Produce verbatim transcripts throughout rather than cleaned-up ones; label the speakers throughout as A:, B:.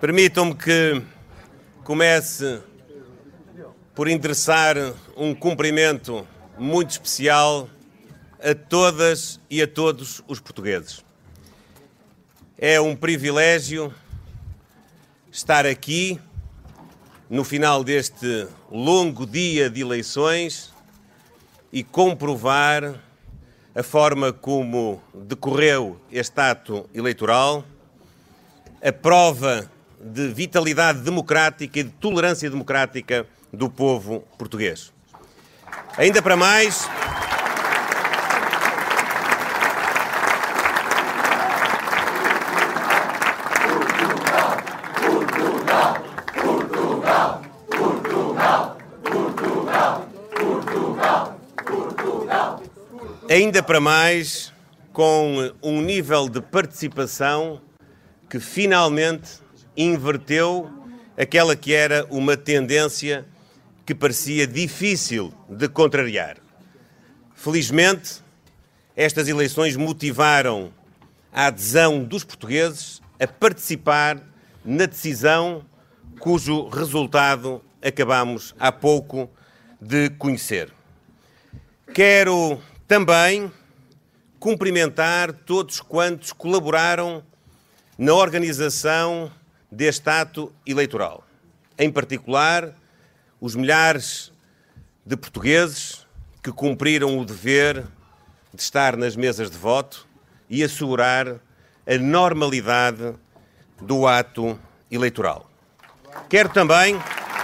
A: Permitam-me que comece por endereçar um cumprimento muito especial a todas e a todos os portugueses. É um privilégio estar aqui no final deste longo dia de eleições e comprovar a forma como decorreu este ato eleitoral, a prova de vitalidade democrática e de tolerância democrática do povo português. Ainda para mais, Portugal, Portugal, Portugal, Portugal, Portugal, Portugal, Portugal. Ainda para mais, com um nível de participação que finalmente inverteu aquela que era uma tendência que parecia difícil de contrariar. Felizmente, estas eleições motivaram a adesão dos portugueses a participar na decisão cujo resultado acabamos há pouco de conhecer. Quero também cumprimentar todos quantos colaboraram na organização deste ato eleitoral. Em particular, os milhares de portugueses que cumpriram o dever de estar nas mesas de voto e assegurar a normalidade do ato eleitoral. Quero também...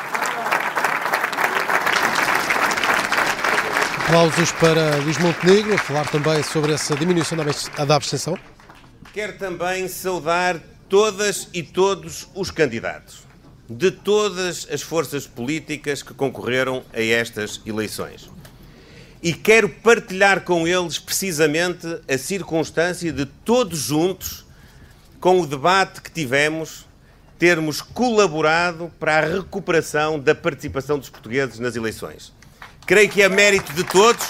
B: Aplausos para Luís Montenegro, a falar também sobre essa diminuição da abstenção.
A: Quero também saudar todas e todos os candidatos de todas as forças políticas que concorreram a estas eleições. E quero partilhar com eles precisamente a circunstância de todos juntos, com o debate que tivemos, termos colaborado para a recuperação da participação dos portugueses nas eleições. Creio que é mérito de todos.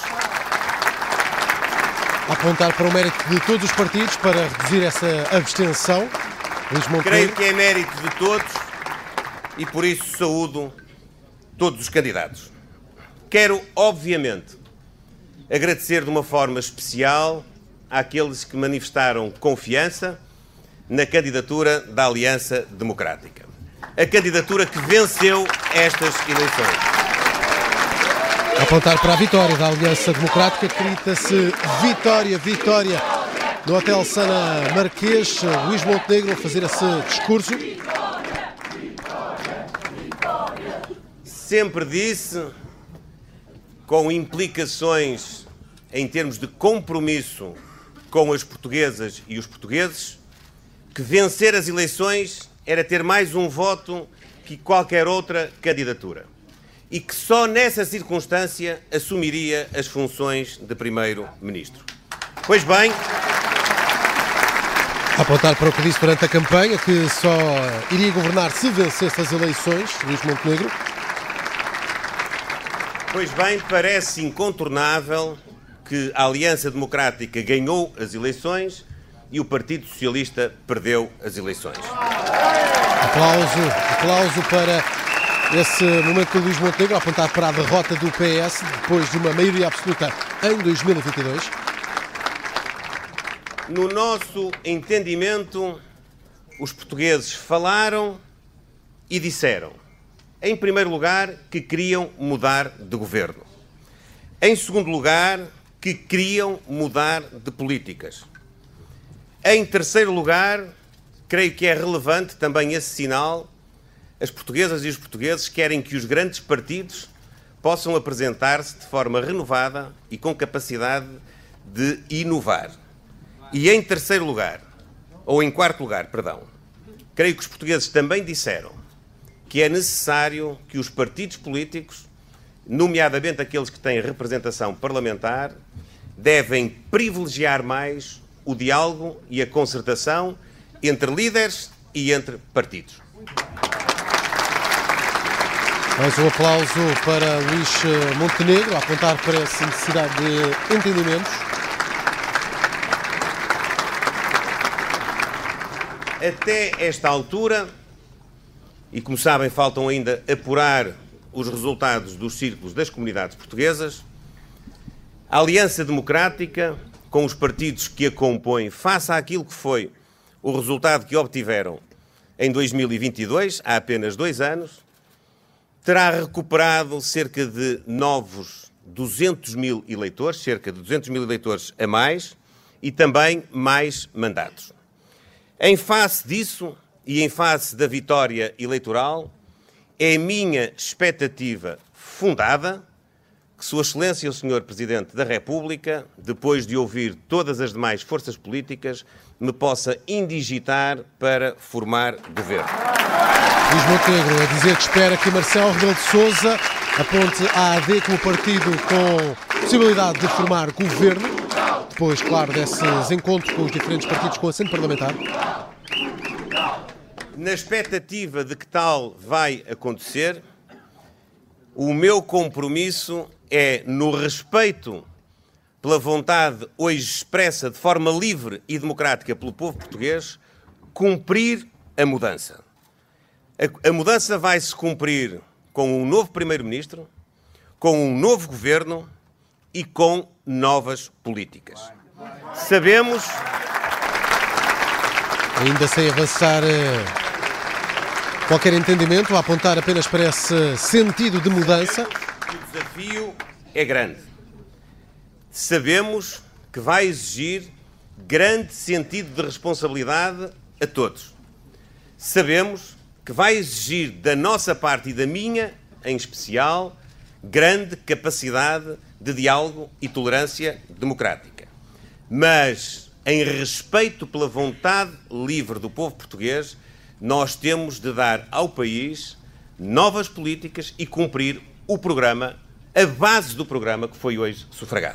B: Apontar para o mérito de todos os partidos para reduzir essa abstenção. Luís Montenegro.
A: Creio que é mérito de todos e por isso saúdo todos os candidatos. Quero, obviamente, agradecer de uma forma especial àqueles que manifestaram confiança na candidatura da Aliança Democrática. A candidatura que venceu estas eleições.
B: Apontar para a vitória da Aliança Democrática, grita-se vitória, vitória no Hotel Sana Marquês. Luís Montenegro a fazer esse discurso.
A: Sempre disse, com implicações em termos de compromisso com as portuguesas e os portugueses, que vencer as eleições era ter mais um voto que qualquer outra candidatura. E que só nessa circunstância assumiria as funções de Primeiro-Ministro. Pois bem...
B: Apontar para o que disse durante a campanha, que só iria governar se vencesse as eleições, Luís Montenegro.
A: Pois bem, parece incontornável que a Aliança Democrática ganhou as eleições e o Partido Socialista perdeu as eleições.
B: Aplauso, aplauso para... esse momento do Luís Montenegro, a apontar para a derrota do P S depois de uma maioria absoluta em dois mil e vinte e dois.
A: No nosso entendimento, os portugueses falaram e disseram, em primeiro lugar, que queriam mudar de governo. Em segundo lugar, que queriam mudar de políticas. Em terceiro lugar, creio que é relevante também esse sinal. As portuguesas e os portugueses querem que os grandes partidos possam apresentar-se de forma renovada e com capacidade de inovar. E em terceiro lugar, ou em quarto lugar, perdão, creio que os portugueses também disseram que é necessário que os partidos políticos, nomeadamente aqueles que têm representação parlamentar, devem privilegiar mais o diálogo e a concertação entre líderes e entre partidos.
B: Mais um aplauso para Luís Montenegro, a apontar para essa necessidade de entendimentos.
A: Até esta altura, e, como sabem, faltam ainda apurar os resultados dos círculos das comunidades portuguesas, a Aliança Democrática, com os partidos que a compõem, face àquilo que foi o resultado que obtiveram em dois mil e vinte e dois, há apenas dois anos, terá recuperado cerca de novos duzentos mil eleitores, cerca de duzentos mil eleitores a mais, e também mais mandatos. Em face disso, e em face da vitória eleitoral, é a minha expectativa fundada que Sua Excelência o senhor Presidente da República, depois de ouvir todas as demais forças políticas, me possa indigitar para formar governo.
B: Luís Montenegro a dizer que espera que Marcelo Rebelo de Sousa aponte a AD como partido com possibilidade de formar governo, depois, claro, desses encontros com os diferentes partidos com assento parlamentar.
A: Na expectativa de que tal vai acontecer, o meu compromisso é, no respeito pela vontade hoje expressa de forma livre e democrática pelo povo português, cumprir a mudança. A, a mudança vai-se cumprir com um novo Primeiro-Ministro, com um novo Governo e com novas políticas. Sabemos...
B: Ainda sem avançar qualquer entendimento, a apontar apenas para esse sentido de mudança.
A: O desafio é grande. Sabemos que vai exigir grande sentido de responsabilidade a todos. Sabemos que vai exigir da nossa parte e da minha, em especial, grande capacidade de diálogo e tolerância democrática. Mas, em respeito pela vontade livre do povo português, nós temos de dar ao país novas políticas e cumprir o programa, a base do programa que foi hoje sufragado.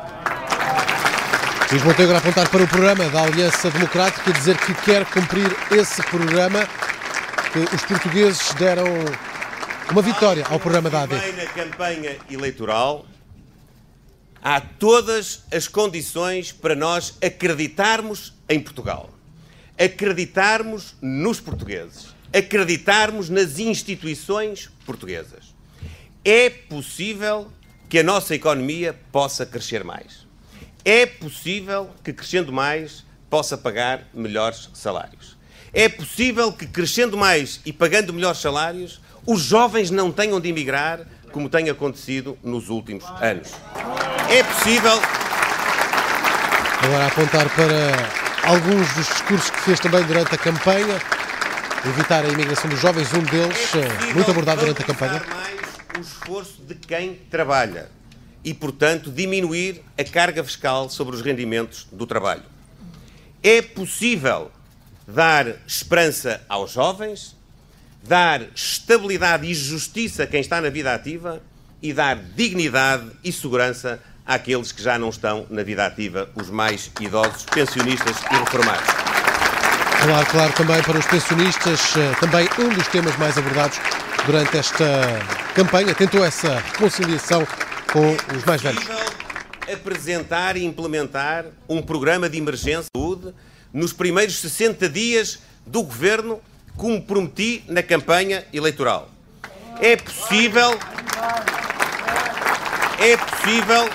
B: Luís Montenegro a apontar para o programa da Aliança Democrática e dizer que quer cumprir esse programa, que os portugueses deram uma vitória ao programa da A D.
A: Na campanha eleitoral, há todas as condições para nós acreditarmos em Portugal, acreditarmos nos portugueses, acreditarmos nas instituições portuguesas. É possível que a nossa economia possa crescer mais. É possível que, crescendo mais, possa pagar melhores salários. É possível que, crescendo mais e pagando melhores salários, os jovens não tenham de emigrar, como tem acontecido nos últimos anos. É possível...
B: Agora a apontar para alguns dos discursos que fez também durante a campanha, evitar a imigração dos jovens, um deles é muito abordado durante a campanha.
A: Mais o esforço de quem trabalha e, portanto, diminuir a carga fiscal sobre os rendimentos do trabalho. É possível dar esperança aos jovens, dar estabilidade e justiça a quem está na vida ativa e dar dignidade e segurança àqueles que já não estão na vida ativa, os mais idosos, pensionistas e reformados.
B: Claro, claro, também para os pensionistas, também um dos temas mais abordados durante esta campanha, tentou essa reconciliação com os mais velhos.
A: É possível apresentar e implementar um programa de emergência de saúde nos primeiros sessenta dias do Governo, como prometi na campanha eleitoral. É possível... É possível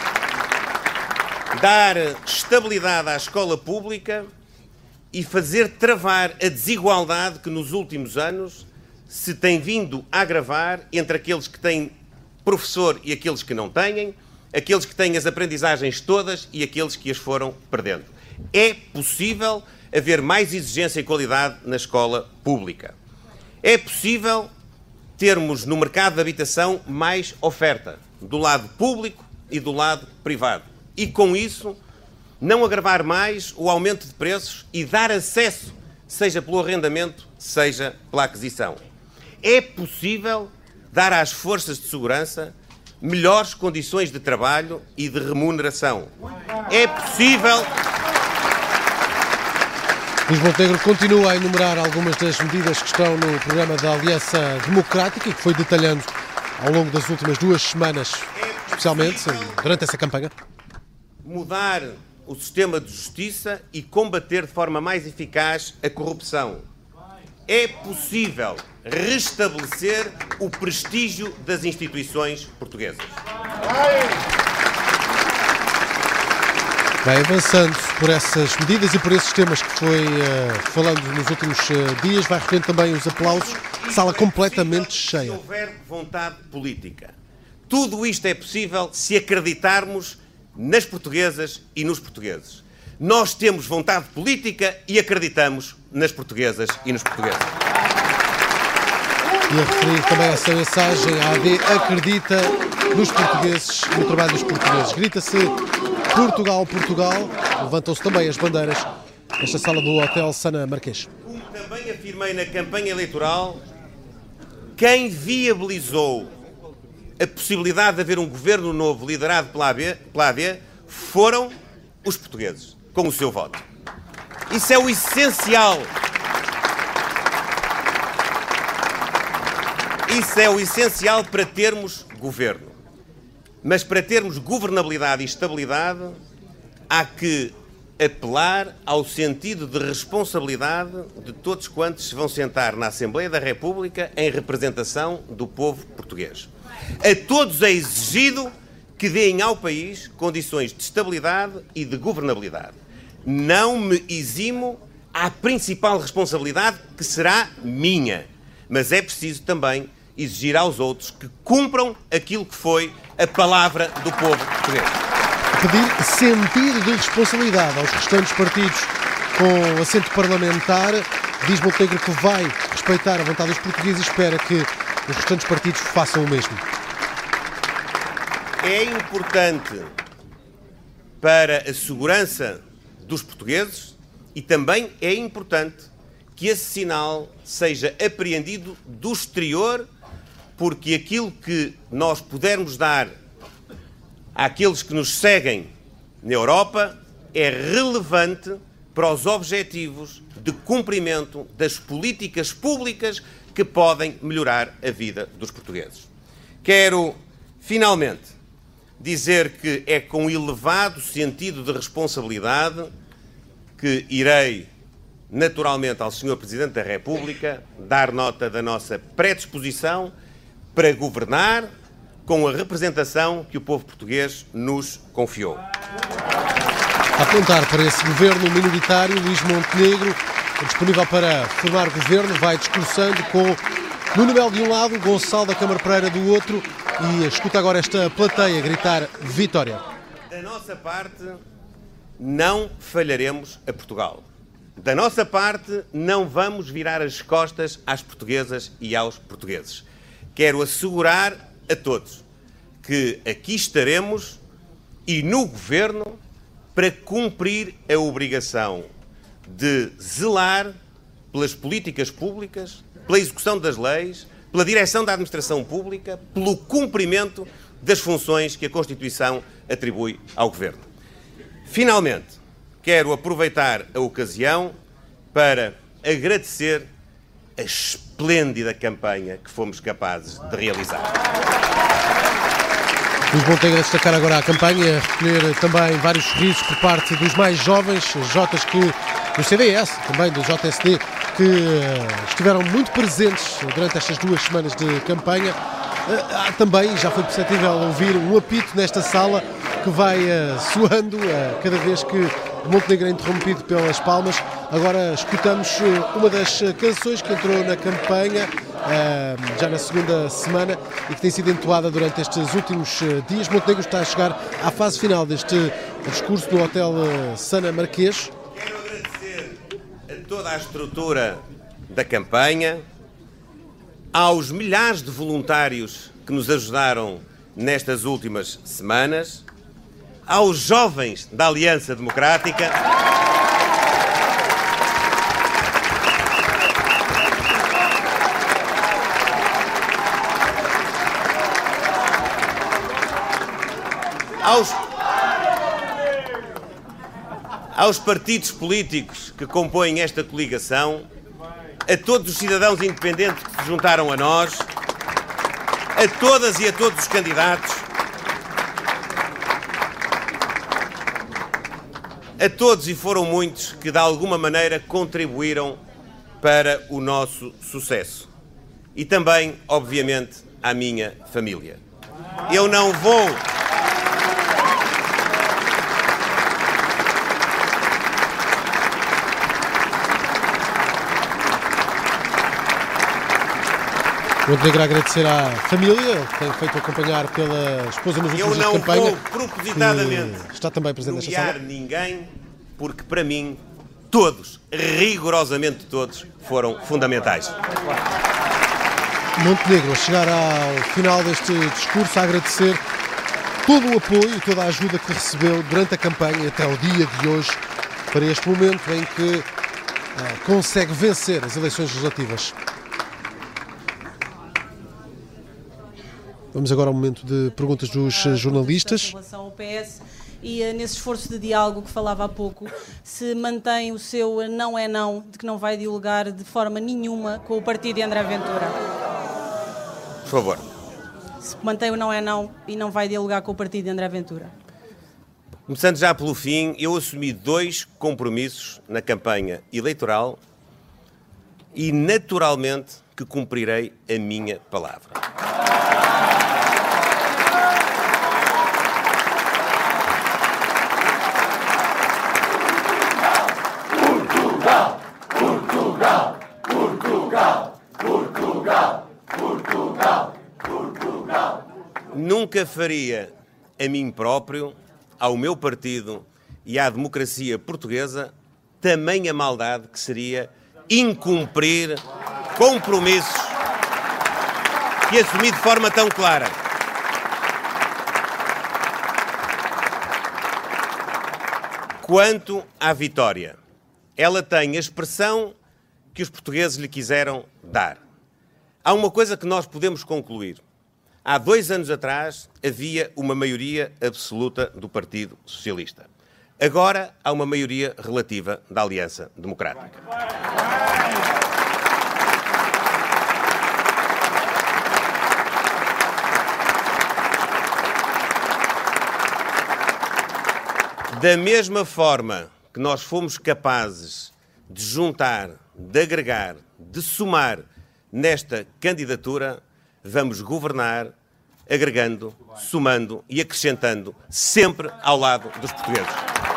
A: dar estabilidade à escola pública e fazer travar a desigualdade que nos últimos anos se tem vindo a agravar entre aqueles que têm professor e aqueles que não têm, aqueles que têm as aprendizagens todas e aqueles que as foram perdendo. É possível haver mais exigência e qualidade na escola pública. É possível termos no mercado de habitação mais oferta, do lado público e do lado privado. E com isso, não agravar mais o aumento de preços e dar acesso, seja pelo arrendamento, seja pela aquisição. É possível dar às forças de segurança melhores condições de trabalho e de remuneração. É possível...
B: Luís Montenegro continua a enumerar algumas das medidas que estão no programa da Aliança Democrática e que foi detalhando ao longo das últimas duas semanas, especialmente durante essa campanha.
A: Mudar o sistema de justiça e combater de forma mais eficaz a corrupção. é possível restabelecer o prestígio das instituições portuguesas.
B: Vai avançando por essas medidas e por esses temas que foi uh, falando nos últimos uh, dias, vai recolhendo também os aplausos, sala completamente cheia.
A: Se houver vontade política, tudo isto é possível se acreditarmos nas portuguesas e nos portugueses. Nós temos vontade política e acreditamos nas portuguesas e nos portugueses.
B: E a referir também essa mensagem, a AD acredita nos portugueses e no trabalho dos portugueses. Grita-se Portugal, Portugal. Levantam-se também as bandeiras nesta sala do Hotel Sana Marquês.
A: Como também afirmei na campanha eleitoral, quem viabilizou a possibilidade de haver um governo novo liderado pela A D foram os portugueses, com o seu voto. Isso é o essencial. Isso é o essencial para termos governo. Mas para termos governabilidade e estabilidade, há que apelar ao sentido de responsabilidade de todos quantos se vão sentar na Assembleia da República em representação do povo português. A todos é exigido que deem ao país condições de estabilidade e de governabilidade. Não me eximo à principal responsabilidade, que será minha, mas é preciso também exigir aos outros que cumpram aquilo que foi a palavra do povo português.
B: Pedir sentido de responsabilidade aos restantes partidos com assento parlamentar. Diz Montenegro que vai respeitar a vontade dos portugueses e espera que os restantes partidos façam o mesmo.
A: É importante para a segurança dos portugueses e também é importante que esse sinal seja apreendido do exterior, porque aquilo que nós pudermos dar àqueles que nos seguem na Europa é relevante para os objetivos de cumprimento das políticas públicas que podem melhorar a vida dos portugueses. Quero, finalmente, dizer que é com elevado sentido de responsabilidade que irei, naturalmente, ao senhor Presidente da República dar nota da nossa predisposição para governar com a representação que o povo português nos confiou.
B: A apontar para esse governo minoritário, Luís Montenegro, disponível para formar governo, vai discursando com Nuno Melo de um lado, Gonçalo da Câmara Pereira do outro, e escuta agora esta plateia gritar vitória.
A: Da nossa parte, não falharemos a Portugal. Da nossa parte, não vamos virar as costas às portuguesas e aos portugueses. Quero assegurar a todos que aqui estaremos e no governo para cumprir a obrigação de zelar pelas políticas públicas, pela execução das leis, pela direção da administração pública, pelo cumprimento das funções que a Constituição atribui ao governo. Finalmente, quero aproveitar a ocasião para agradecer a esplêndida campanha que fomos capazes de realizar.
B: Luís Montenegro a destacar agora a campanha, a recolher também vários sorrisos por parte dos mais jovens, Jotas que do C D S, também do J S D, que estiveram muito presentes durante estas duas semanas de campanha. Há também, já foi perceptível ouvir um apito nesta sala que vai uh, soando uh, cada vez que Montenegro é interrompido pelas palmas. Agora escutamos uh, uma das canções que entrou na campanha uh, já na segunda semana e que tem sido entoada durante estes últimos uh, dias. Montenegro está a chegar à fase final deste discurso no Hotel uh, Sana Marquês.
A: Quero agradecer a toda a estrutura da campanha, aos milhares de voluntários que nos ajudaram nestas últimas semanas, aos jovens da Aliança Democrática, aos, aos partidos políticos que compõem esta coligação, a todos os cidadãos independentes que se juntaram a nós, a todas e a todos os candidatos, a todos, e foram muitos, que de alguma maneira contribuíram para o nosso sucesso. E também, obviamente, à minha família. Eu não vou...
B: Montenegro a agradecer à família, que tem feito acompanhar pela esposa nos últimos dias de campanha.
A: Eu não vou propositadamente
B: está também presente nesta sala.
A: ninguém, porque para mim, todos, rigorosamente todos, foram fundamentais.
B: Montenegro, a chegar ao final deste discurso, a agradecer todo o apoio e toda a ajuda que recebeu durante a campanha até o dia de hoje, para este momento em que ah, consegue vencer as eleições legislativas. Vamos agora ao momento de perguntas dos jornalistas.
C: Em relação ao P S e nesse esforço de diálogo que falava há pouco, se mantém o seu não é não, de que não vai dialogar de forma nenhuma com o partido de André Ventura?
A: Por favor.
C: Se mantém o não é não e não vai dialogar com o partido de André Ventura?
A: Começando já pelo fim, eu assumi dois compromissos na campanha eleitoral e naturalmente que cumprirei a minha palavra. Nunca faria a mim próprio, ao meu partido e à democracia portuguesa tamanha maldade que seria incumprir compromissos que assumi de forma tão clara. Quanto à vitória, ela tem a expressão que os portugueses lhe quiseram dar. Há uma coisa que nós podemos concluir. Há dois anos atrás havia uma maioria absoluta do Partido Socialista. Agora há uma maioria relativa da Aliança Democrática. Da mesma forma que nós fomos capazes de juntar, de agregar, de somar nesta candidatura, vamos governar agregando, somando e acrescentando sempre ao lado dos portugueses.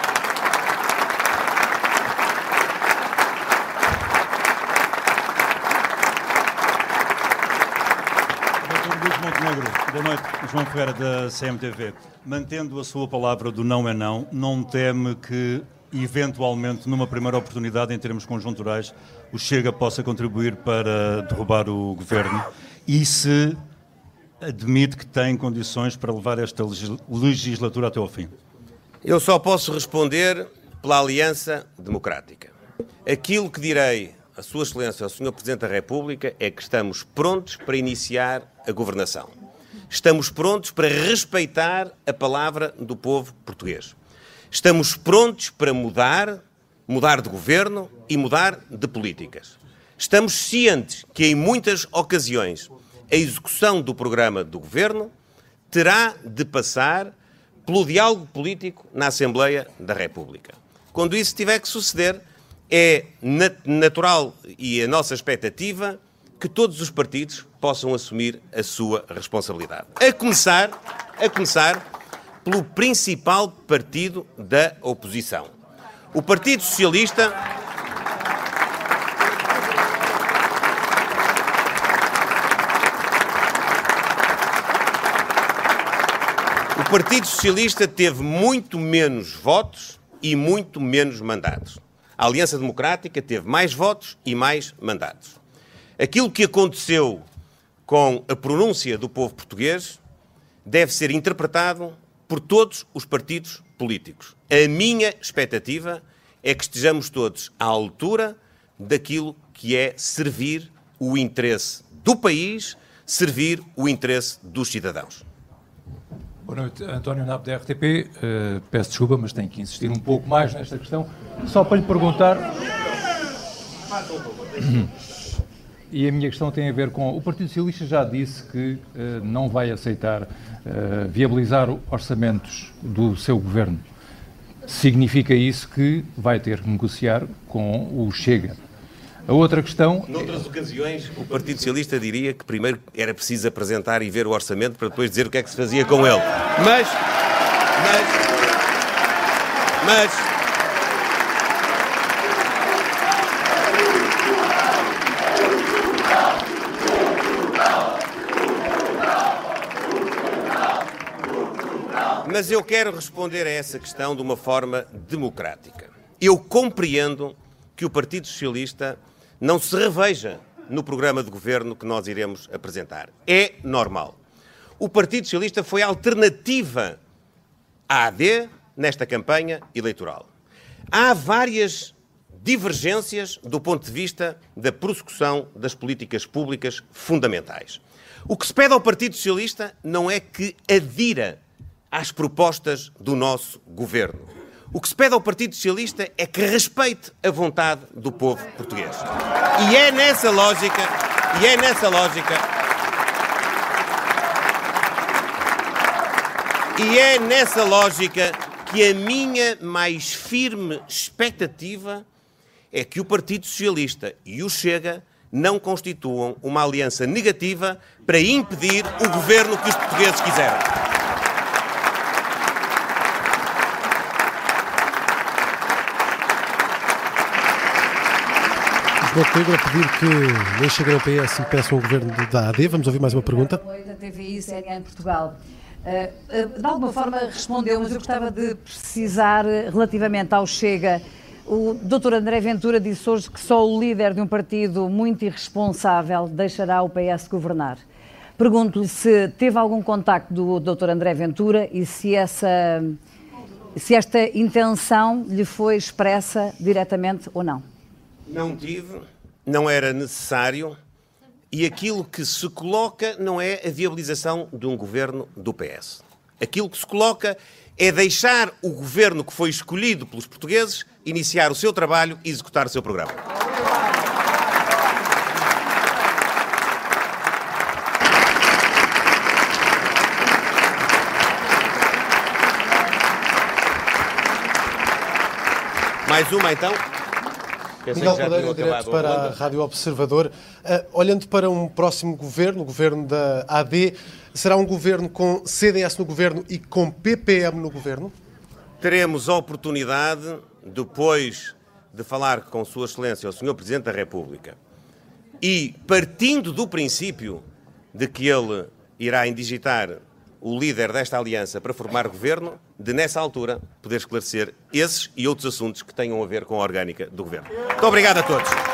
D: doutor Luís Montenegro, boa noite. João Ferreira, da C M T V. Mantendo a sua palavra do não é não, não teme que, eventualmente, numa primeira oportunidade, em termos conjunturais, o Chega possa contribuir para derrubar o governo? E se admite que tem condições para levar esta legislatura até ao fim?
A: Eu só posso responder pela Aliança Democrática. Aquilo que direi a Sua Excelência, ao senhor Presidente da República, é que estamos prontos para iniciar a governação. Estamos prontos para respeitar a palavra do povo português. Estamos prontos para mudar, mudar de governo e mudar de políticas. Estamos cientes que, em muitas ocasiões, a execução do programa do governo terá de passar pelo diálogo político na Assembleia da República. Quando isso tiver que suceder, é natural e a nossa expectativa que todos os partidos possam assumir a sua responsabilidade. A começar, a começar pelo principal partido da oposição. O Partido Socialista... O Partido Socialista teve muito menos votos e muito menos mandatos. A Aliança Democrática teve mais votos e mais mandatos. Aquilo que aconteceu com a pronúncia do povo português deve ser interpretado por todos os partidos políticos. A minha expectativa é que estejamos todos à altura daquilo que é servir o interesse do país, servir o interesse dos cidadãos.
E: Boa noite, António Napo, da R T P. Uh, peço desculpa, mas tenho que insistir um pouco mais nesta questão. Só para lhe perguntar... E a minha questão tem a ver com... O Partido Socialista já disse que uh, não vai aceitar uh, viabilizar orçamentos do seu governo. Significa isso que vai ter que negociar com o Chega. A outra questão...
A: Noutras ocasiões, o Partido Socialista diria que primeiro era preciso apresentar e ver o orçamento para depois dizer o que é que se fazia com ele. Mas... Mas... Mas... Mas eu quero responder a essa questão de uma forma democrática. Eu compreendo que o Partido Socialista não se reveja no programa de governo que nós iremos apresentar. É normal. O Partido Socialista foi alternativa à A D nesta campanha eleitoral. Há várias divergências do ponto de vista da prossecução das políticas públicas fundamentais. O que se pede ao Partido Socialista não é que adira às propostas do nosso governo. O que se pede ao Partido Socialista é que respeite a vontade do povo português. E é nessa lógica, e é nessa lógica, e é nessa lógica que a minha mais firme expectativa é que o Partido Socialista e o Chega não constituam uma aliança negativa para impedir o governo que os portugueses quiserem.
B: Montenegro a pedir que nem cheguem ao P S e peçam ao governo da A D. Vamos ouvir mais uma pergunta.
F: Boa noite, a T V I, C N N Portugal. Uh, uh, de alguma forma respondeu, mas eu gostava de precisar relativamente ao Chega. O doutor André Ventura disse hoje que só o líder de um partido muito irresponsável deixará o P S governar. Pergunto-lhe se teve algum contacto do doutor André Ventura e se, essa, se esta intenção lhe foi expressa diretamente ou não.
A: Não tive, não era necessário, e aquilo que se coloca não é a viabilização de um governo do P S. Aquilo que se coloca é deixar o governo que foi escolhido pelos portugueses iniciar o seu trabalho e executar o seu programa. Mais uma, então.
B: Miguel Cordeiro, direto para a Rádio Observador. Uh, olhando para um próximo governo, o governo da A D, será um governo com C D S no governo e com P P M no governo?
A: Teremos a oportunidade, depois de falar com Sua Excelência, o senhor Presidente da República, e partindo do princípio de que ele irá indigitar o líder desta aliança para formar governo, de nessa altura poder esclarecer esses e outros assuntos que tenham a ver com a orgânica do governo. Muito obrigado a todos.